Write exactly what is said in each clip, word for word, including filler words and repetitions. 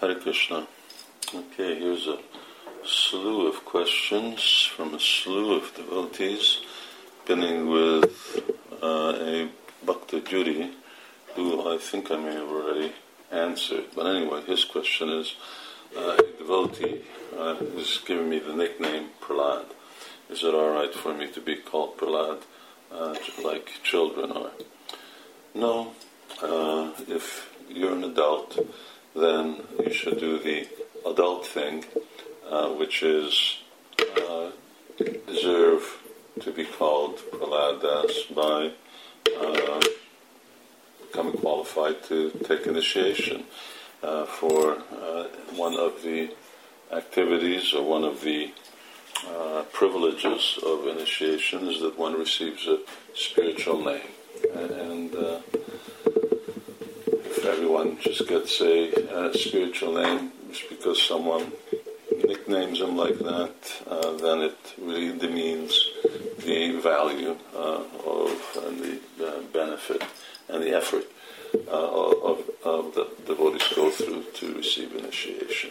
Hare Krishna. Okay, here's a slew of questions from a slew of devotees, beginning with uh, a Bhakta Judy, who I think I may have already answered. But anyway, his question is, uh, a devotee uh, is giving me the nickname Prahlad. Is it all right for me to be called Prahlad, uh, like children are? No. Uh, if you're an adult, then you should do the adult thing, uh, which is uh, deserve to be called Prahlad Das by uh, becoming qualified to take initiation. Uh, for uh, one of the activities or one of the uh, privileges of initiation is that one receives a spiritual name. And uh, if everyone just gets a, a spiritual name just because someone nicknames them like that, uh, then it really demeans the value uh, of and the uh, benefit and the effort uh, of, of the devotees go through to receive initiation.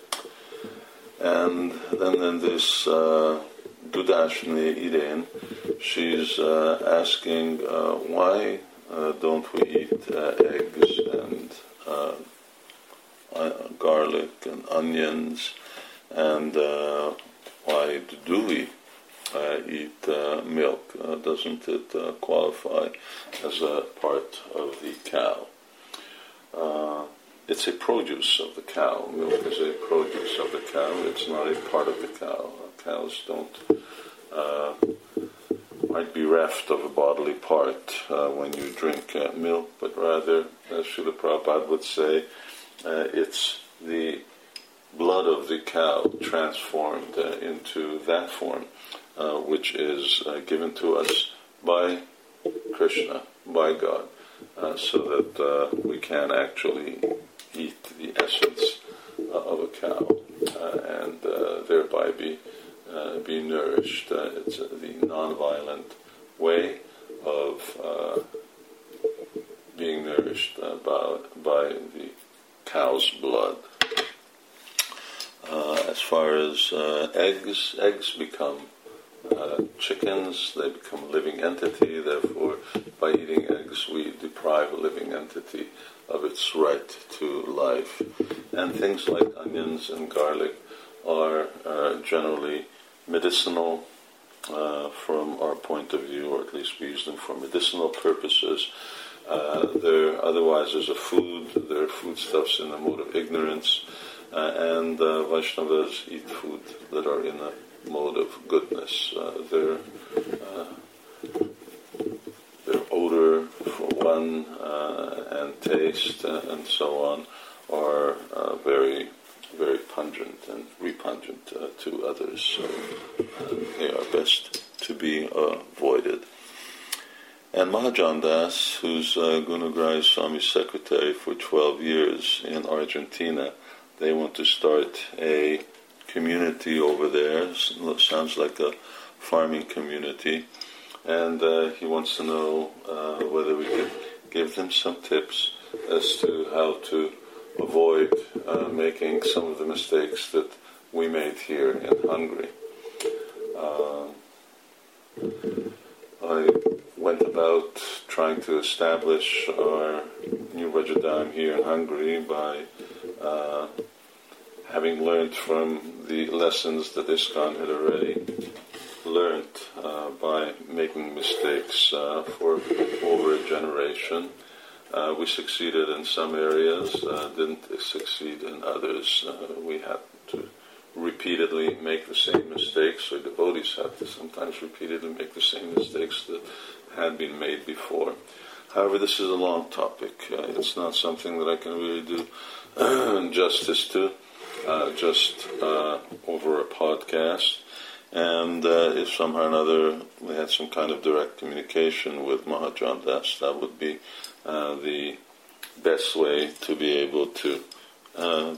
And then, then this uh, Dudashni Iden, she's uh, asking uh, why uh, don't we eat uh, eggs and uh, uh, garlic and onions, and uh, why do we uh, eat uh, milk? Uh, doesn't it uh, qualify as a part of the cow? Uh, it's a produce of the cow. Milk is a produce of the cow. It's not a part of the cow. Cows don't uh, might be reft of a bodily part uh, when you drink uh, milk, but rather, as Srila Prabhupada would say, uh, it's the blood of the cow transformed uh, into that form, uh, which is uh, given to us by Krishna, by God, uh, so that uh, we can actually eat the essence uh, of a cow uh, and uh, thereby be uh, be nourished. Uh, it's uh, the non-violent way of uh, being nourished uh, by, by the cow's blood. Uh, as far as uh, eggs, eggs become uh, chickens, they become a living entity, therefore by eating eggs we deprive a living entity of its right to life. And things like onions and garlic are uh, generally medicinal uh, from our point of view, or at least we use them for medicinal purposes. Uh, they're otherwise as a food, they're foodstuffs in the mode of ignorance, uh, and uh, Vaishnavas eat food that are in a mode of goodness. Uh, their, uh, their odor, for one, uh, and taste, uh, and so on, are uh, very, very pungent and repungent uh, to others. So uh, they are best to be uh, avoided. And Mahajan Das, who's uh, Gunagraj Swami's secretary for twelve years in Argentina, they want to start a community over there. Sounds like a farming community. And uh, he wants to know uh, whether we could give them some tips as to how to avoid uh, making some of the mistakes that we made here in Hungary. Uh, I went about trying to establish our new Rajadam here in Hungary by uh, having learned from the lessons that ISKCON had already learned uh, by making mistakes uh, for over a generation. Uh, we succeeded in some areas, uh, didn't succeed in others. Uh, we had to repeatedly make the same mistakes, or devotees had to sometimes repeatedly make the same mistakes that had been made before. However, this is a long topic. Uh, it's not something that I can really do justice to, uh, just uh, over a podcast. And uh, if somehow or another we had some kind of direct communication with Mahajan Das, that would be uh, the best way to be able to uh,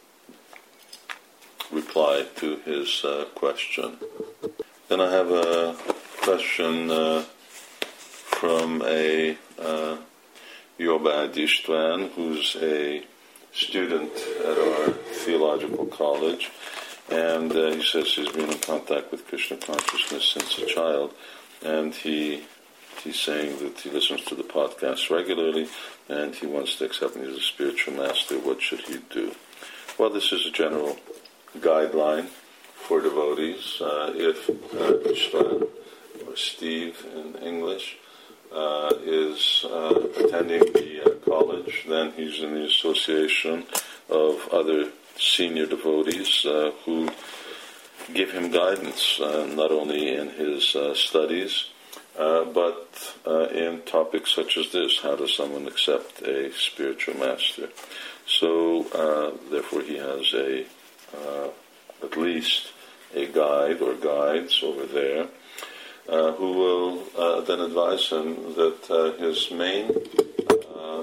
reply to his uh, question. Then I have a question uh, from a uh, Yoba Adishtvan, who's a student at our theological college, and uh, he says he's been in contact with Krishna consciousness since a child, and he he's saying that he listens to the podcast regularly, and he wants to accept me as a spiritual master. What should he do? Well, this is a general guideline for devotees. Uh, if uh, Ishvan, or Steve in English, uh, is uh, attending the uh, college, then he's in the association of other senior devotees uh, who give him guidance, uh, not only in his uh, studies, uh, but uh, in topics such as this: how does someone accept a spiritual master? So, uh, therefore, he has a uh, at least a guide or guides over there uh, who will uh, then advise him that uh, his main uh,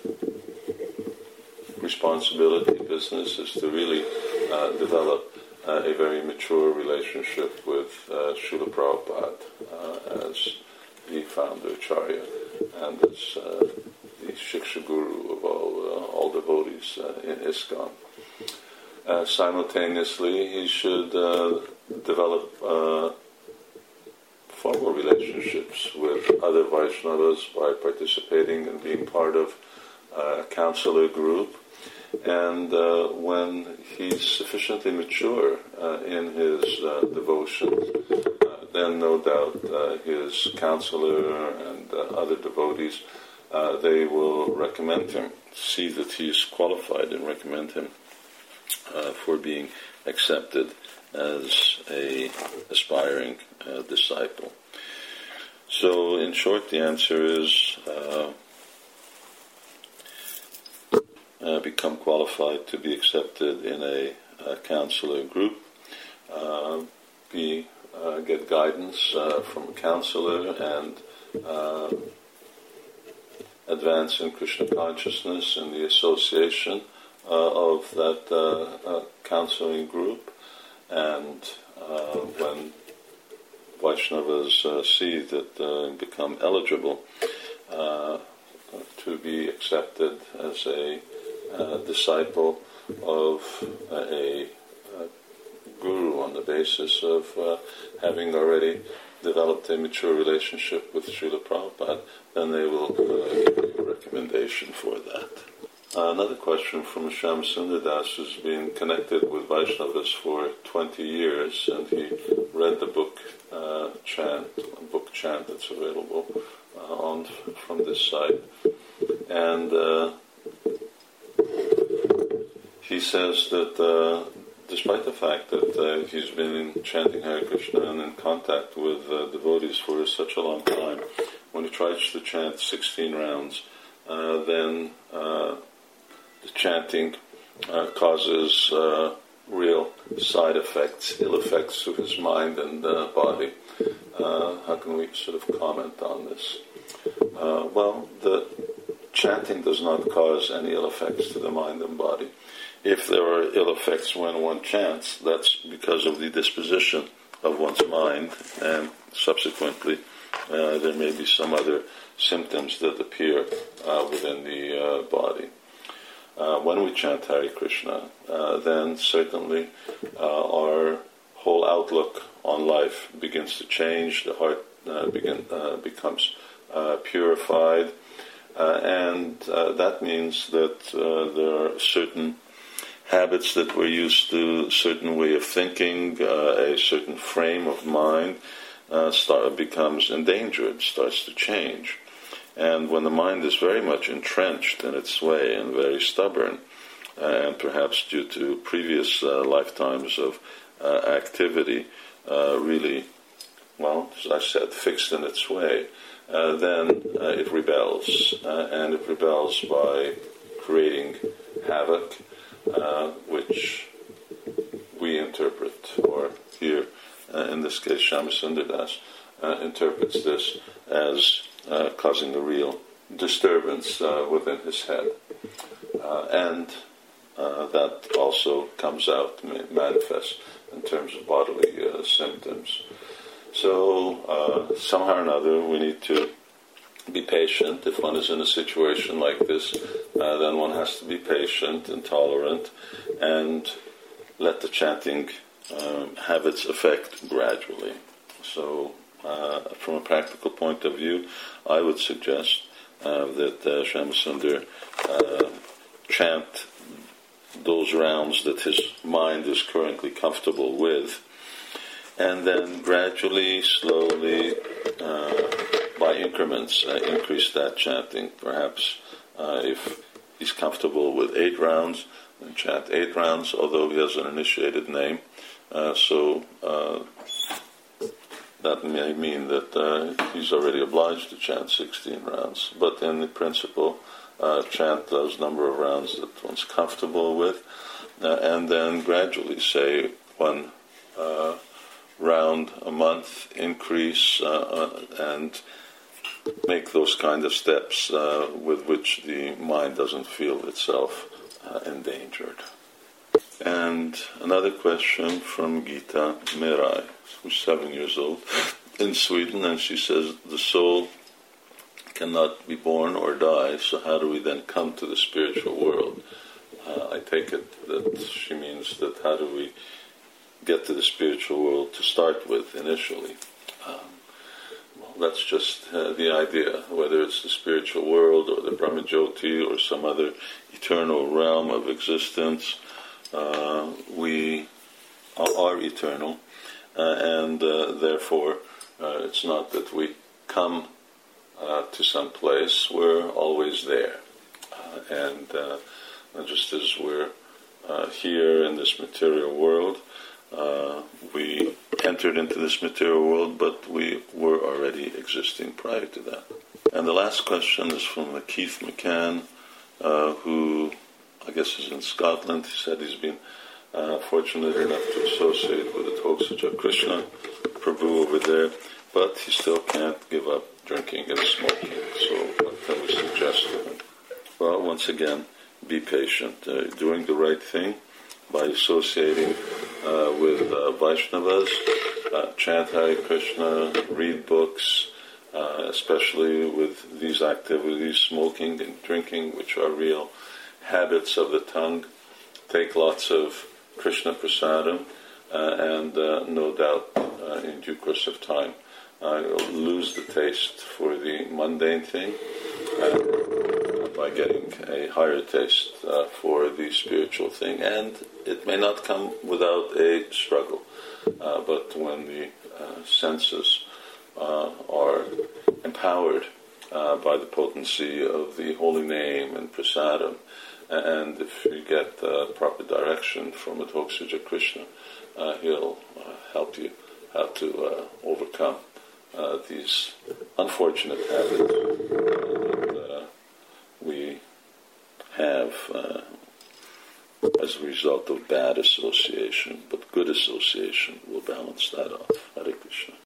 responsibility, business, is to really uh, develop uh, a very mature relationship with uh, Srila Prabhupada uh, as the founder Acharya and as uh, the Shiksha Guru of all, uh, all devotees uh, in ISKCON. Uh, simultaneously, he should uh, develop uh, formal relationships with other Vaishnavas by participating and being part of uh, a counselor group. And uh, when he's sufficiently mature uh, in his uh, devotion, uh, then no doubt uh, his counselor and uh, other devotees, uh, they will recommend him, see that he is qualified, and recommend him Uh, for being accepted as a aspiring uh, disciple. So, in short, the answer is uh, uh, become qualified to be accepted in a, a counselor group, uh, be uh, get guidance uh, from a counselor, and uh, advance in Krishna consciousness in the association Uh, of that uh, uh, counseling group, and uh, when Vaishnavas uh, see that uh, become eligible uh, to be accepted as a uh, disciple of a, a guru on the basis of uh, having already developed a mature relationship with Srila Prabhupada, then they will uh, give you a recommendation for that. Uh, another question from Shyam Sundar Das, who's been connected with Vaishnavas for twenty years, and he read the book uh, Chant, a book Chant that's available uh, on from this site. And uh, he says that uh, despite the fact that uh, he's been chanting Hare Krishna and in contact with uh, devotees for such a long time, when he tries to chant sixteen rounds, uh, then uh, the chanting uh, causes uh, real side effects, ill effects to his mind and uh, body. Uh, how can we sort of comment on this? Uh, well, the chanting does not cause any ill effects to the mind and body. If there are ill effects when one chants, that's because of the disposition of one's mind, and subsequently uh, there may be some other symptoms that appear uh, within the uh, body. Uh, when we chant Hare Krishna, uh, then certainly uh, our whole outlook on life begins to change. The heart uh, begin, uh, becomes uh, purified, uh, and uh, that means that uh, there are certain habits that we're used to, a certain way of thinking, uh, a certain frame of mind uh, start, becomes endangered, starts to change. And when the mind is very much entrenched in its way and very stubborn, uh, and perhaps due to previous uh, lifetimes of uh, activity, uh, really, well, as I said, fixed in its way, uh, then uh, it rebels. Uh, and it rebels by creating havoc, uh, which we interpret, or here, uh, in this case, Shyama Sundar Das uh, interprets this as Uh, causing a real disturbance uh, within his head. Uh, and uh, that also comes out, manifests in terms of bodily uh, symptoms. So, uh, somehow or another, we need to be patient. If one is in a situation like this, uh, then one has to be patient and tolerant and let the chanting um, have its effect gradually. So, uh, from a practical point of view, I would suggest uh, that uh, Shyamasundar uh, chant those rounds that his mind is currently comfortable with, and then gradually, slowly, uh, by increments, uh, increase that chanting. Perhaps uh, if he's comfortable with eight rounds, then chant eight rounds, although he has an initiated name. Uh, so uh, that may mean that uh, he's already obliged to chant sixteen rounds. But in the principle, uh, chant those number of rounds that one's comfortable with, uh, and then gradually say one uh, round a month, increase, uh, uh, and make those kind of steps uh, with which the mind doesn't feel itself uh, endangered. And another question from Gita Merai, who's seven years old, in Sweden, and she says, the soul cannot be born or die, so how do we then come to the spiritual world? Uh, I take it that she means that how do we get to the spiritual world to start with initially? Um, well, that's just uh, the idea, whether it's the spiritual world or the Brahmajyoti or some other eternal realm of existence. Uh, we are eternal, uh, and uh, therefore uh, it's not that we come uh, to some place, we're always there. Uh, and uh, just as we're uh, here in this material world, uh, we entered into this material world, but we were already existing prior to that. And the last question is from Keith McCann, uh, who I guess is in Scotland. He said he's been uh, fortunate enough to associate with the Toksaja Krishna Prabhu over there, but he still can't give up drinking and smoking. So what can we suggest to him? Well, once again, be patient. Uh, doing the right thing by associating uh, with uh, Vaishnavas, uh, chant Hare Krishna, read books, uh, especially with these activities, smoking and drinking, which are real habits of the tongue. Take lots of Krishna prasadam, uh, and uh, no doubt uh, in due course of time uh, you'll lose the taste for the mundane thing uh, by getting a higher taste uh, for the spiritual thing. And it may not come without a struggle, uh, but when the uh, senses uh, are empowered uh, by the potency of the holy name and prasadam, and if you get uh, proper direction from Toksaja Krishna, uh, he'll uh, help you how to uh, overcome uh, these unfortunate habits that uh, we have uh, as a result of bad association. But good association will balance that off. Hare Krishna.